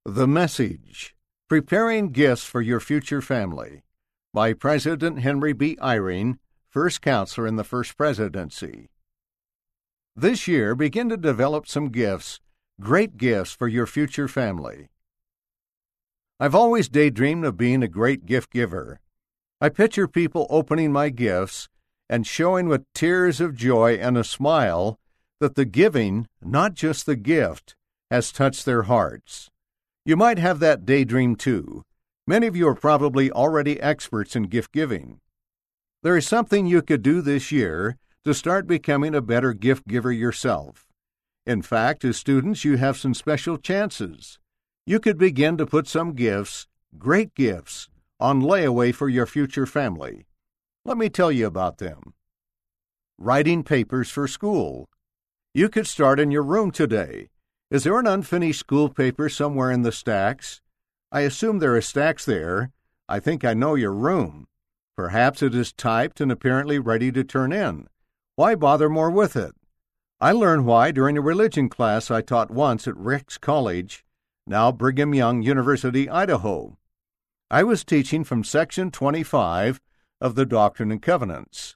The Message: Preparing Gifts for Your Future Family by President Henry B. Eyring, first counselor in the First Presidency. This year, begin to develop some gifts, great gifts for your future family. I've always daydreamed of being a great gift giver. I picture people opening my gifts and showing with tears of joy and a smile that the giving, not just the gift, has touched their hearts. You might have that daydream too. Many of you are probably already experts in gift giving. There is something you could do this year to start becoming a better gift giver yourself. In fact, as students, you have some special chances. You could begin to put some gifts, great gifts, on layaway for your future family. Let me tell you about them. Writing papers for school. You could start in your room today. Is there an unfinished school paper somewhere in the stacks? I assume there are stacks there. I think I know your room. Perhaps it is typed and apparently ready to turn in. Why bother more with it? I learned why during a religion class I taught once at Ricks College, now Brigham Young University, Idaho. I was teaching from Section 25 of the Doctrine and Covenants.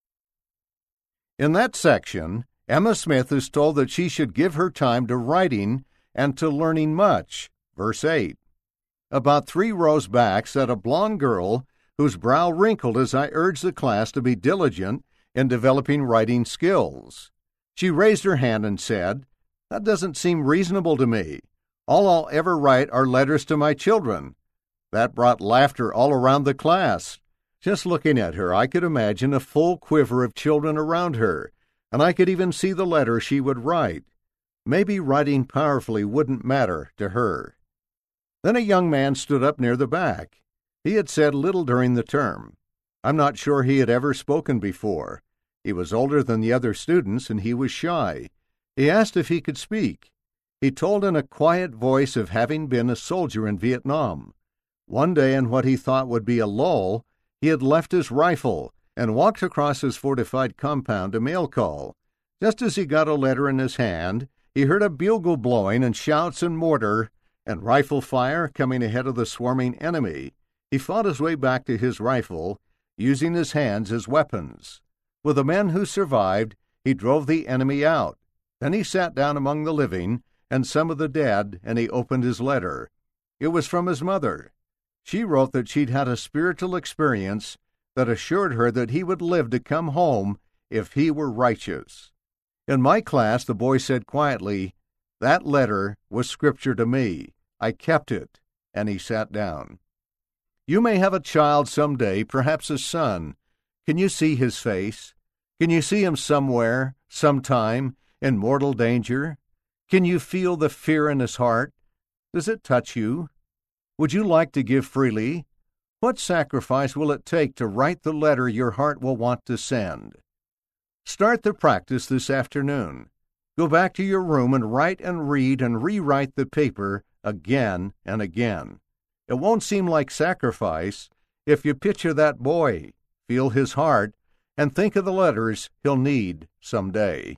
In that section, Emma Smith is told that she should give her time to writing and to learning much. Verse 8. About 3 rows back sat a blonde girl whose brow wrinkled as I urged the class to be diligent in developing writing skills. She raised her hand and said, "That doesn't seem reasonable to me. All I'll ever write are letters to my children." That brought laughter all around the class. Just looking at her, I could imagine a full quiver of children around her, and I could even see the letter she would write. Maybe writing powerfully wouldn't matter to her. Then a young man stood up near the back. He had said little during the term. I'm not sure he had ever spoken before. He was older than the other students, and he was shy. He asked if he could speak. He told in a quiet voice of having been a soldier in Vietnam. One day, in what he thought would be a lull, he had left his rifle and walked across his fortified compound to mail call. Just as he got a letter in his hand, he heard a bugle blowing and shouts and mortar and rifle fire coming ahead of the swarming enemy. He fought his way back to his rifle, using his hands as weapons. With the men who survived, he drove the enemy out. Then he sat down among the living and some of the dead, and he opened his letter. It was from his mother. She wrote that she'd had a spiritual experience that assured her that he would live to come home if he were righteous. In my class, the boy said quietly, "That letter was scripture to me. I kept it," and he sat down. You may have a child someday, perhaps a son. Can you see his face? Can you see him somewhere, sometime, in mortal danger? Can you feel the fear in his heart? Does it touch you? Would you like to give freely? What sacrifice will it take to write the letter your heart will want to send? Start the practice this afternoon. Go back to your room and write and read and rewrite the paper again and again. It won't seem like sacrifice if you picture that boy, feel his heart, and think of the letters he'll need someday.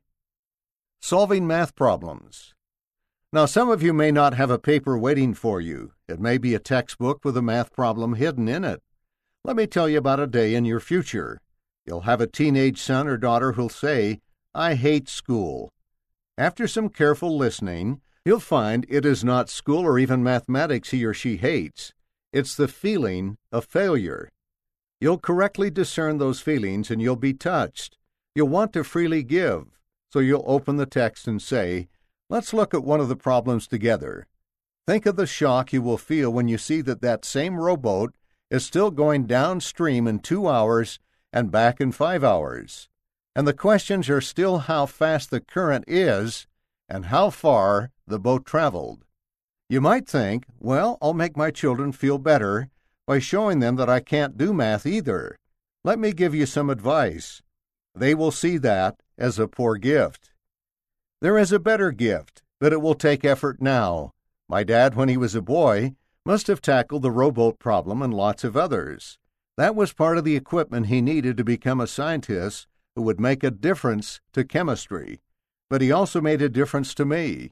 Solving math problems. Now, some of you may not have a paper waiting for you. It may be a textbook with a math problem hidden in it. Let me tell you about a day in your future. You'll have a teenage son or daughter who'll say, "I hate school." After some careful listening, you'll find it is not school or even mathematics he or she hates. It's the feeling of failure. You'll correctly discern those feelings and you'll be touched. You'll want to freely give, so you'll open the text and say, "Let's look at one of the problems together." Think of the shock you will feel when you see that same rowboat is still going downstream in 2 hours and back in 5 hours. And the questions are still how fast the current is and how far the boat traveled. You might think, well, I'll make my children feel better by showing them that I can't do math either. Let me give you some advice. They will see that as a poor gift. There is a better gift, but it will take effort now. My dad, when he was a boy, must have tackled the rowboat problem and lots of others. That was part of the equipment he needed to become a scientist who would make a difference to chemistry. But he also made a difference to me.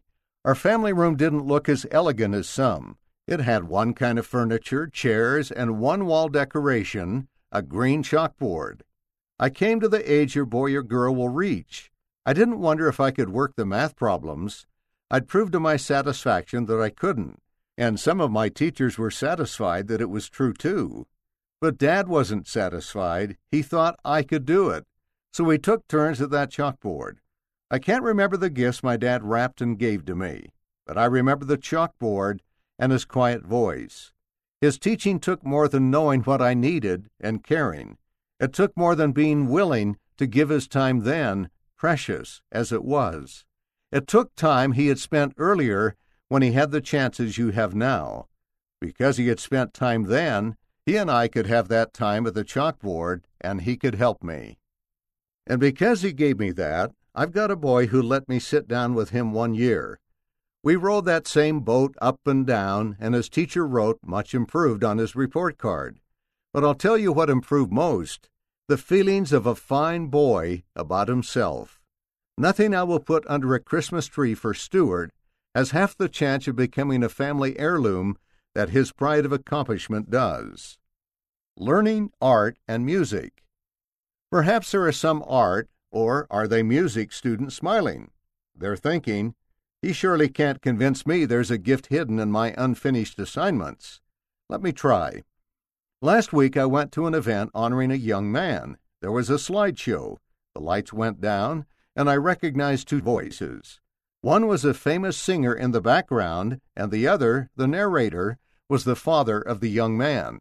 Our family room didn't look as elegant as some. It had one kind of furniture, chairs, and one wall decoration, a green chalkboard. I came to the age your boy or girl will reach. I didn't wonder if I could work the math problems. I'd proved to my satisfaction that I couldn't, and some of my teachers were satisfied that it was true too. But Dad wasn't satisfied. He thought I could do it. So we took turns at that chalkboard. I can't remember the gifts my dad wrapped and gave to me, but I remember the chalkboard and his quiet voice. His teaching took more than knowing what I needed and caring. It took more than being willing to give his time then, precious as it was. It took time he had spent earlier when he had the chances you have now. Because he had spent time then, he and I could have that time at the chalkboard, and he could help me. And because he gave me that, I've got a boy who let me sit down with him 1 year. We rowed that same boat up and down, and his teacher wrote much improved on his report card. But I'll tell you what improved most, the feelings of a fine boy about himself. Nothing I will put under a Christmas tree for Stuart has half the chance of becoming a family heirloom that his pride of accomplishment does. Learning art and music. Perhaps there are some art, or are they music students smiling? They're thinking, he surely can't convince me there's a gift hidden in my unfinished assignments. Let me try. Last week I went to an event honoring a young man. There was a slideshow. The lights went down, and I recognized two voices. One was a famous singer in the background, and the other, the narrator, was the father of the young man.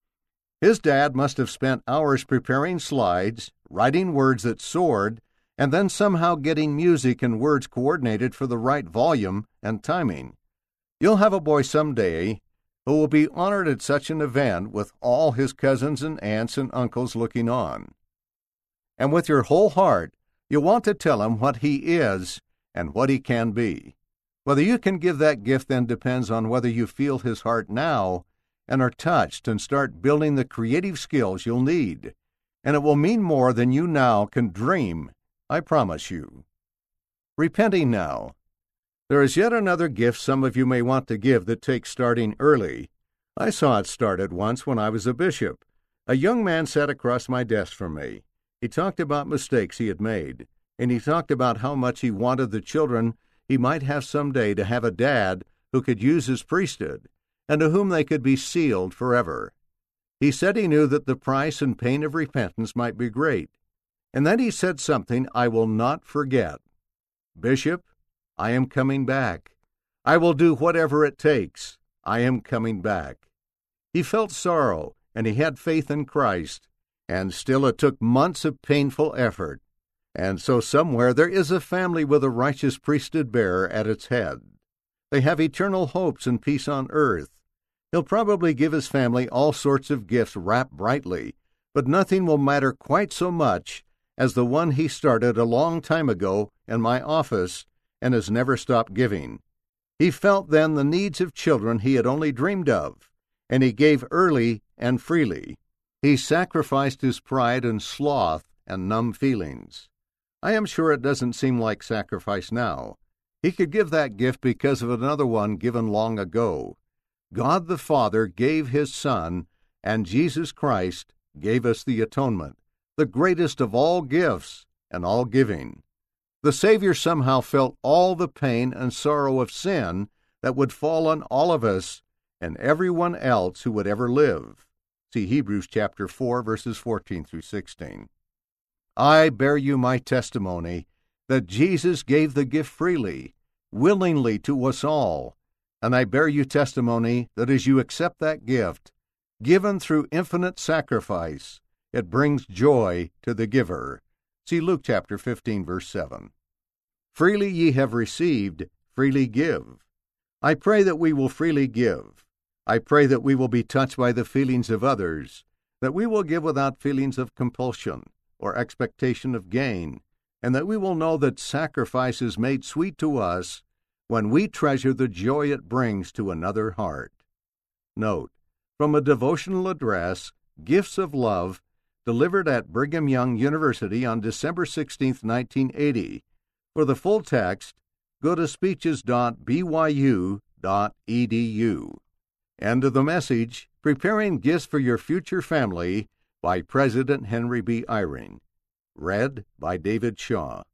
His dad must have spent hours preparing slides, writing words that soared, and then somehow getting music and words coordinated for the right volume and timing. You'll have a boy someday who will be honored at such an event with all his cousins and aunts and uncles looking on. And with your whole heart, you'll want to tell him what he is and what he can be. Whether you can give that gift then depends on whether you feel his heart now and are touched and start building the creative skills you'll need. And it will mean more than you now can dream, I promise you. Repenting now. There is yet another gift some of you may want to give that takes starting early. I saw it started once when I was a bishop. A young man sat across my desk from me. He talked about mistakes he had made, and he talked about how much he wanted the children he might have someday to have a dad who could use his priesthood, and to whom they could be sealed forever. He said he knew that the price and pain of repentance might be great, and then he said something I will not forget. Bishop, I am coming back. I will do whatever it takes. I am coming back. He felt sorrow, and he had faith in Christ, and still it took months of painful effort. And so somewhere there is a family with a righteous priesthood bearer at its head. They have eternal hopes and peace on earth. He'll probably give his family all sorts of gifts wrapped brightly, but nothing will matter quite so much as the one he started a long time ago in my office and has never stopped giving. He felt then the needs of children he had only dreamed of, and he gave early and freely. He sacrificed his pride and sloth and numb feelings. I am sure it doesn't seem like sacrifice now. He could give that gift because of another one given long ago. God the Father gave His Son, and Jesus Christ gave us the atonement, the greatest of all gifts and all giving. The Savior somehow felt all the pain and sorrow of sin that would fall on all of us and everyone else who would ever live. See Hebrews chapter 4, verses 14 through 16. I bear you my testimony that Jesus gave the gift freely, willingly to us all, and I bear you testimony that as you accept that gift, given through infinite sacrifice, it brings joy to the giver. See Luke chapter 15, verse 7. Freely ye have received, freely give. I pray that we will freely give. I pray that we will be touched by the feelings of others, that we will give without feelings of compulsion or expectation of gain, and that we will know that sacrifice is made sweet to us when we treasure the joy it brings to another heart. Note, from a devotional address, Gifts of Love, delivered at Brigham Young University on December 16, 1980. For the full text, go to speeches.byu.edu. End of the message, Preparing Gifts for Your Future Family by President Henry B. Eyring. Read by David Shaw.